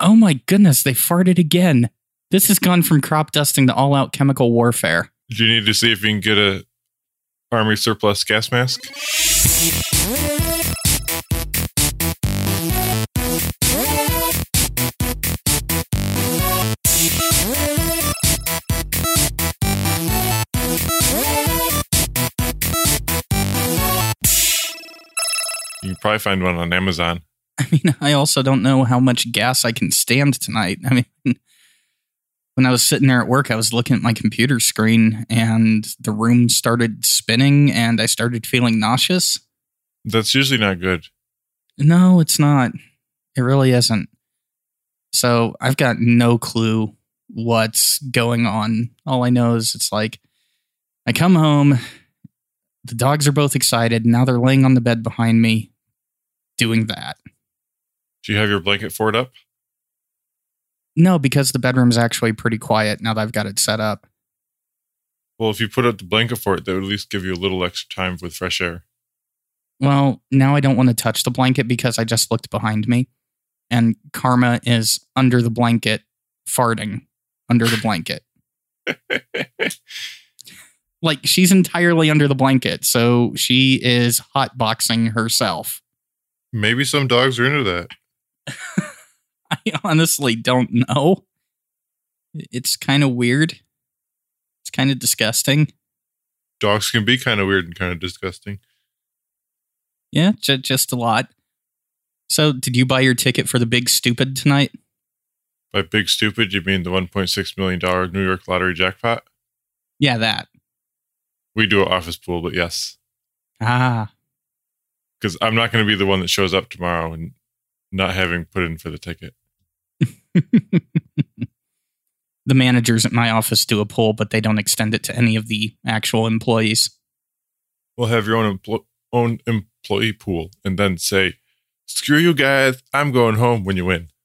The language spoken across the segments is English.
Oh my goodness, they farted again. This has gone from crop dusting to all-out chemical warfare. Do you need to see if you can get a Army surplus gas mask? You can probably find one on Amazon. I mean, I also don't know how much gas I can stand tonight. I mean, when I was sitting there at work, I was looking at my computer screen and the room started spinning and I started feeling nauseous. That's usually not good. No, it's not. It really isn't. So I've got no clue what's going on. All I know is it's like I come home, the dogs are both excited. Now they're laying on the bed behind me doing that. Do you have your blanket fort up? No, because the bedroom's actually pretty quiet now that I've got it set up. Well, if you put up the blanket fort, that would at least give you a little extra time with fresh air. Well, now I don't want to touch the blanket because I just looked behind me and Karma is under the blanket farting under the blanket. Like she's entirely under the blanket, so she is hotboxing herself. Maybe some dogs are into that. I honestly don't know. It's kind of weird. It's kind of disgusting. Dogs can be kind of weird and kind of disgusting. Yeah, just a lot. So, did you buy your ticket for the Big Stupid tonight? By Big Stupid, you mean the $1.6 million New York lottery jackpot? Yeah, that. We do an office pool, but yes. Ah. Because I'm not going to be the one that shows up tomorrow and not having put in for the ticket. The managers at my office do a pool, but they don't extend it to any of the actual employees. We'll have your own employee pool and then say, screw you guys, I'm going home when you win.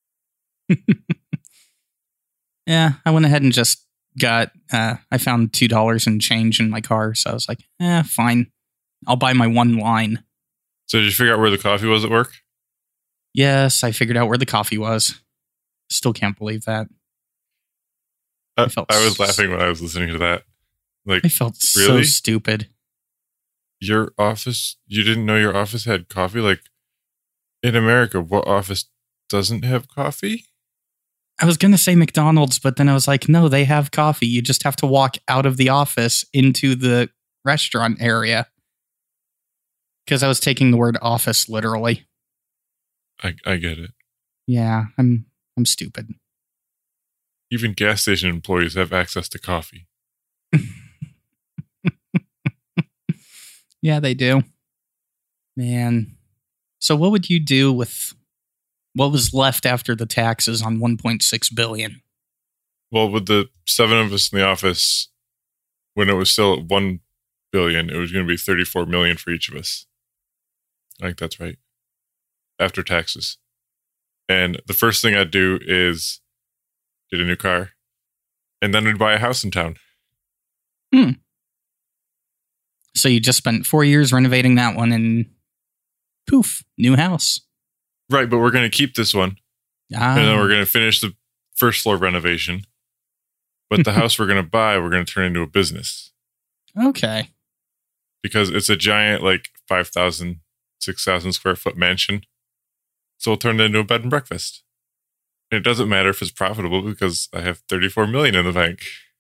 Yeah, I went ahead and just got, I found $2 and change in my car, so I was like, fine. I'll buy my one line. So did you figure out where the coffee was at work? Yes, I figured out where the coffee was. Still can't believe that. I was laughing when I was listening to that. Like, I felt really? so stupid. Your office, you didn't know your office had coffee? Like, in America, what office doesn't have coffee? I was going to say McDonald's, but then I was like, no, they have coffee. You just have to walk out of the office into the restaurant area. Because I was taking the word office literally. I get it. Yeah, I'm stupid. Even gas station employees have access to coffee. Yeah, they do. Man. So what would you do with what was left after the taxes on $1.6 billion? Well, with the 7 of us in the office, when it was still at $1 billion, it was going to be $34 million for each of us. I think that's right. After taxes. And the first thing I'd do is get a new car. And then I'd buy a house in town. So you just spent 4 years renovating that one and poof, new house. Right, but we're going to keep this one. And then we're going to finish the first floor renovation. But the house we're going to buy, we're going to turn into a business. Okay. Because it's a giant, like, 5,000, 6,000 square foot mansion. So we'll turn it into a bed and breakfast. And it doesn't matter if it's profitable because I have $34 million in the bank.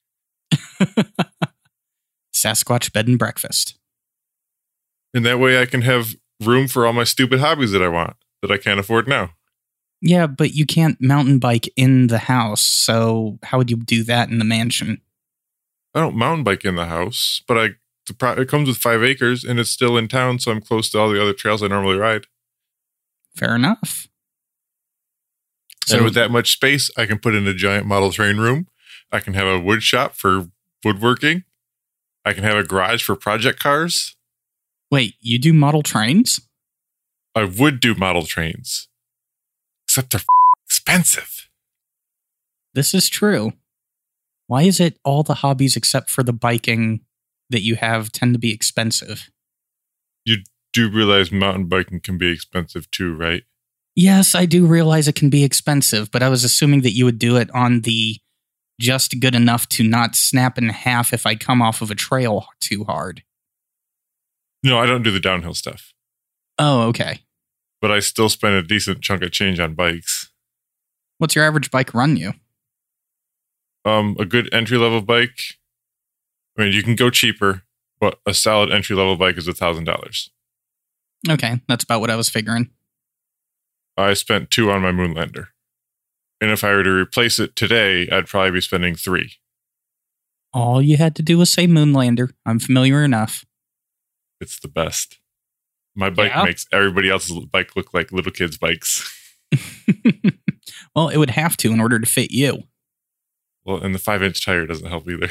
Sasquatch bed and breakfast. And that way I can have room for all my stupid hobbies that I want, that I can't afford now. Yeah, but you can't mountain bike in the house. So how would you do that in the mansion? I don't mountain bike in the house, but it comes with 5 acres and it's still in town. So I'm close to all the other trails I normally ride. Fair enough. And with that much space, I can put in a giant model train room. I can have a wood shop for woodworking. I can have a garage for project cars. Wait, you do model trains? I would do model trains. Except they're expensive. This is true. Why is it all the hobbies except for the biking that you have tend to be expensive? You do realize mountain biking can be expensive too, right? Yes, I do realize it can be expensive, but I was assuming that you would do it on the just good enough to not snap in half if I come off of a trail too hard. No, I don't do the downhill stuff. Oh, okay. But I still spend a decent chunk of change on bikes. What's your average bike run you? A good entry-level bike, I mean, you can go cheaper, but a solid entry-level bike is $1,000. Okay, that's about what I was figuring. I spent $2 on my Moonlander. And if I were to replace it today, I'd probably be spending $3. All you had to do was say Moonlander. I'm familiar enough. It's the best. My bike makes everybody else's bike look like little kids' bikes. Well, it would have to in order to fit you. Well, and the 5-inch tire doesn't help either.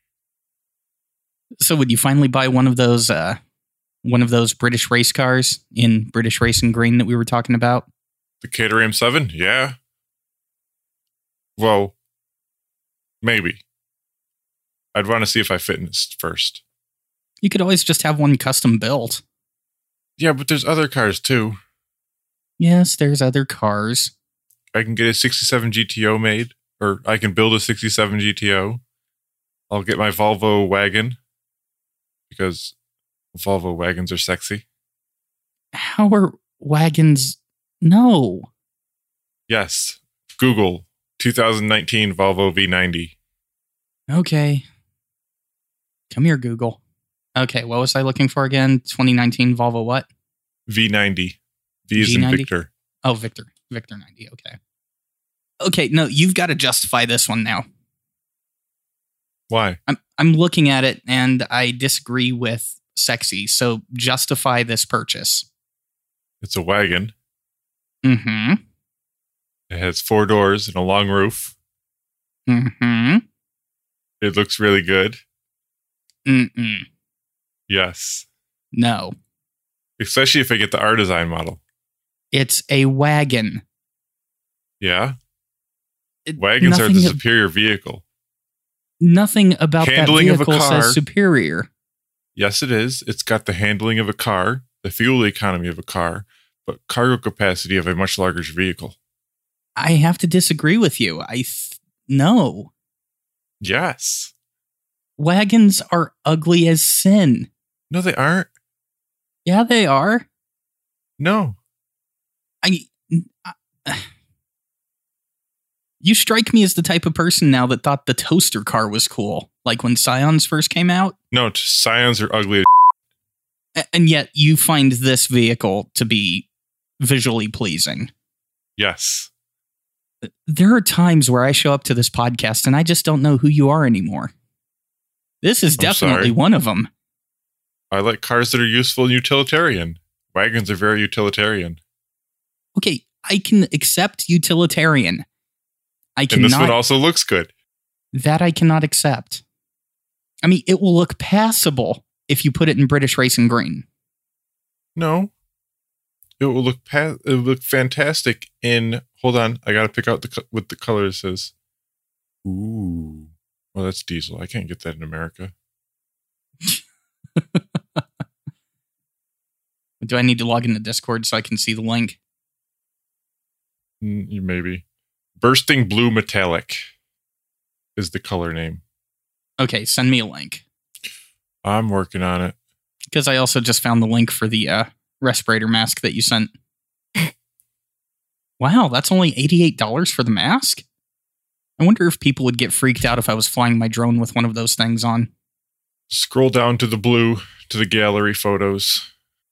So would you finally buy one of those British race cars in British Racing Green that we were talking about? The Caterham 7? Yeah. Well, maybe. I'd want to see if I fit in this first. You could always just have one custom built. Yeah, but there's other cars too. Yes, there's other cars. I can get a 67 GTO made, or I can build a 67 GTO. I'll get my Volvo wagon, because Volvo wagons are sexy. How are wagons? No. Yes. Google 2019 Volvo V90. Okay. Come here, Google. Okay, what was I looking for again? 2019 Volvo what? V90. V is in Victor. Oh, Victor. Victor 90, okay. Okay, no, you've got to justify this one now. Why? I'm looking at it and I disagree with sexy, so justify this purchase. It's a wagon. Mm-hmm. It has 4 doors and a long roof. Mm-hmm. It looks really good. Mm-mm. Yes. No. Especially if I get the R-Design model. It's a wagon. Yeah? Wagons are the superior vehicle. Nothing about handling that vehicle of a car says superior. Yes, it is. It's got the handling of a car, the fuel economy of a car, but cargo capacity of a much larger vehicle. I have to disagree with you. No. Yes. Wagons are ugly as sin. No, they aren't. Yeah, they are. No. You strike me as the type of person now that thought the toaster car was cool, like when Scions first came out. No, Scions are ugly as and yet you find this vehicle to be visually pleasing. Yes. There are times where I show up to this podcast and I just don't know who you are anymore. This is definitely one of them. I like cars that are useful and utilitarian. Wagons are very utilitarian. Okay, I can accept utilitarian. And this one also looks good. That I cannot accept. I mean, it will look passable if you put it in British Racing Green. No. It will look fantastic in... Hold on, I got to pick out what the color it says. Ooh. Well, that's diesel. I can't get that in America. Do I need to log into Discord so I can see the link? Maybe. Bursting Blue Metallic is the color name. Okay, send me a link. I'm working on it. Because I also just found the link for the respirator mask that you sent. Wow, that's only $88 for the mask? I wonder if people would get freaked out if I was flying my drone with one of those things on. Scroll down to the blue, to the gallery photos.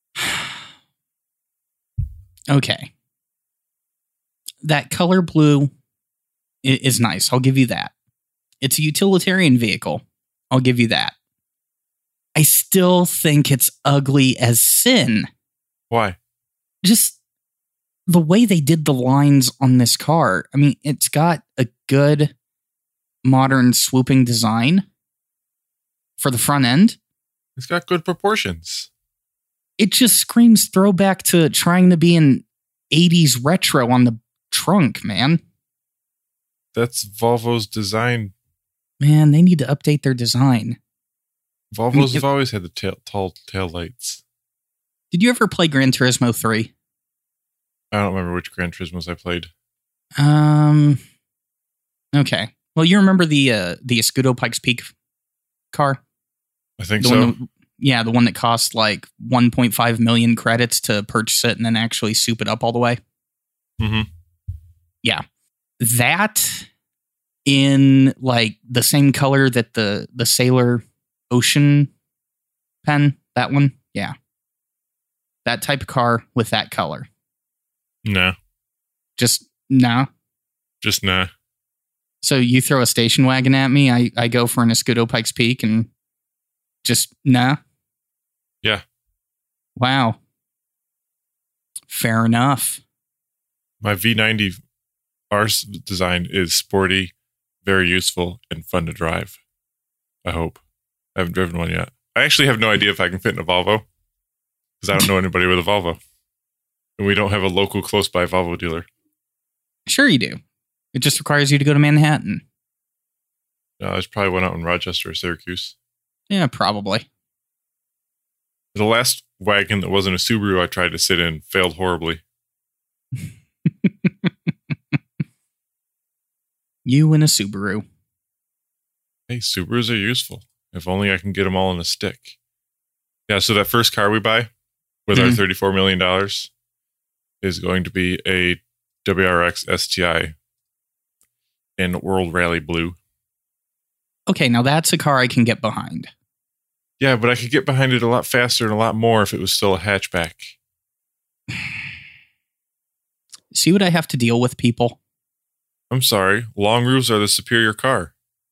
Okay. That color blue is nice. I'll give you that. It's a utilitarian vehicle. I'll give you that. I still think it's ugly as sin. Why? Just the way they did the lines on this car. I mean, it's got a good modern swooping design for the front end. It's got good proportions. It just screams throwback to trying to be an 80s retro on the trunk, man. That's Volvo's design. Man, they need to update their design. Volvos have always had the tall tail lights. Did you ever play Gran Turismo 3? I don't remember which Gran Turismos I played. Okay. Well, you remember the Escudo Pikes Peak car? I think The so. one that, the one that cost like 1.5 million credits to purchase it and then actually soup it up all the way. Mm-hmm. Yeah. That in like the same color that the Sailor Ocean pen, that one. Yeah. That type of car with that color. Nah. Just nah. Just nah. So you throw a station wagon at me, I go for an Escudo Pikes Peak and just nah. Yeah. Wow. Fair enough. My V90 R's design is sporty, very useful, and fun to drive. I hope. I haven't driven one yet. I actually have no idea if I can fit in a Volvo because I don't know anybody with a Volvo. And we don't have a local close by Volvo dealer. Sure you do. It just requires you to go to Manhattan. There's probably one out in Rochester or Syracuse. Yeah, probably. The last wagon that wasn't a Subaru I tried to sit in failed horribly. You and a Subaru. Hey, Subarus are useful. If only I can get them all in a stick. Yeah, so that first car we buy with our $34 million is going to be a WRX STI in World Rally Blue. Okay, now that's a car I can get behind. Yeah, but I could get behind it a lot faster and a lot more if it was still a hatchback. See what I have to deal with, people? I'm sorry. Long roofs are the superior car.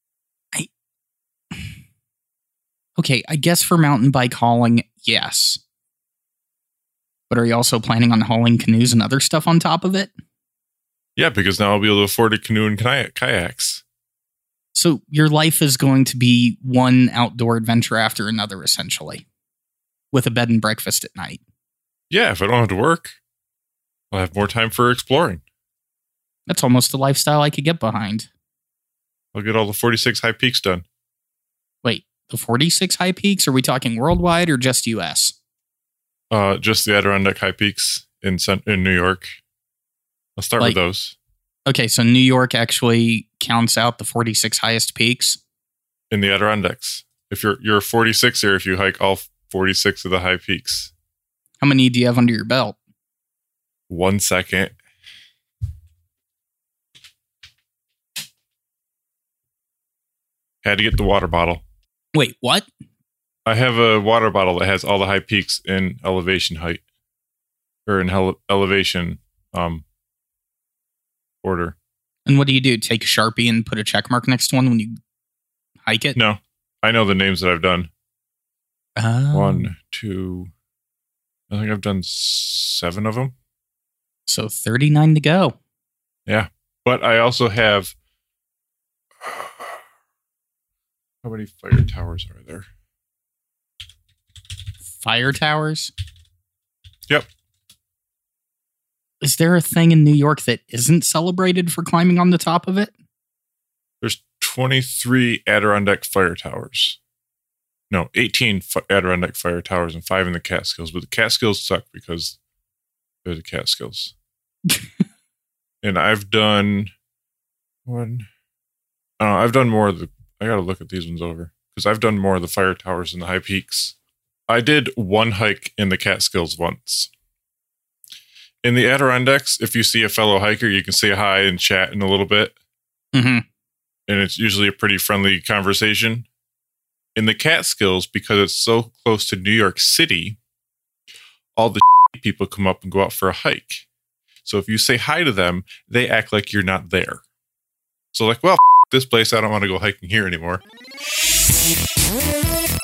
Okay, I guess for mountain bike hauling, yes. But are you also planning on hauling canoes and other stuff on top of it? Yeah, because now I'll be able to afford a canoe and kayaks. So your life is going to be one outdoor adventure after another, essentially, with a bed and breakfast at night. Yeah, if I don't have to work, I'll have more time for exploring. That's almost the lifestyle I could get behind. I'll get all the 46 high peaks done. Wait, the 46 high peaks? Are we talking worldwide or just US? Just the Adirondack high peaks in New York. I'll start with those. Okay, so New York actually counts out the 46 highest peaks? In the Adirondacks. If you're a 46er if you hike all 46 of the high peaks. How many do you have under your belt? 1 second. Had to get the water bottle. Wait, what? I have a water bottle that has all the high peaks in elevation height. Or in elevation order. And what do you do? Take a Sharpie and put a check mark next to one when you hike it? No. I know the names that I've done. Oh. 1, 2. I think I've done 7 of them. So 39 to go. Yeah. But I also have... How many fire towers are there? Fire towers? Yep. Is there a thing in New York that isn't celebrated for climbing on the top of it? There's 23 Adirondack fire towers. No, 18 Adirondack fire towers and 5 in the Catskills. But the Catskills suck because they're the Catskills. And I've done one. I've done more of the... I got to look at these ones over because I've done more of the fire towers and the high peaks. I did one hike in the Catskills once. In the Adirondacks, if you see a fellow hiker, you can say hi and chat in a little bit. Mm-hmm. And it's usually a pretty friendly conversation. In the Catskills, because it's so close to New York City, all the people come up and go out for a hike. So if you say hi to them, they act like you're not there. So like, well, this place, I don't want to go hiking here anymore.